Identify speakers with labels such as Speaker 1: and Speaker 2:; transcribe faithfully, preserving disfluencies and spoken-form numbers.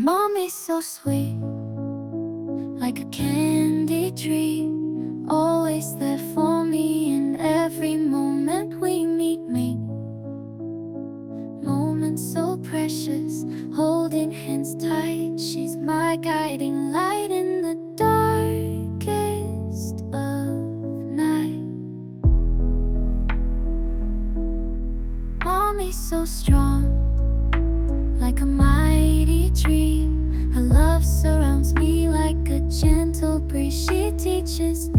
Speaker 1: Mommy's so sweet, like a candy tree, always there for me in every moment we meet me. Moments so precious, holding hands tight. She's my guiding light in the darkest of night. Mommy's so strong, like a mighty tree. Her love surrounds me like a gentle breeze. She teaches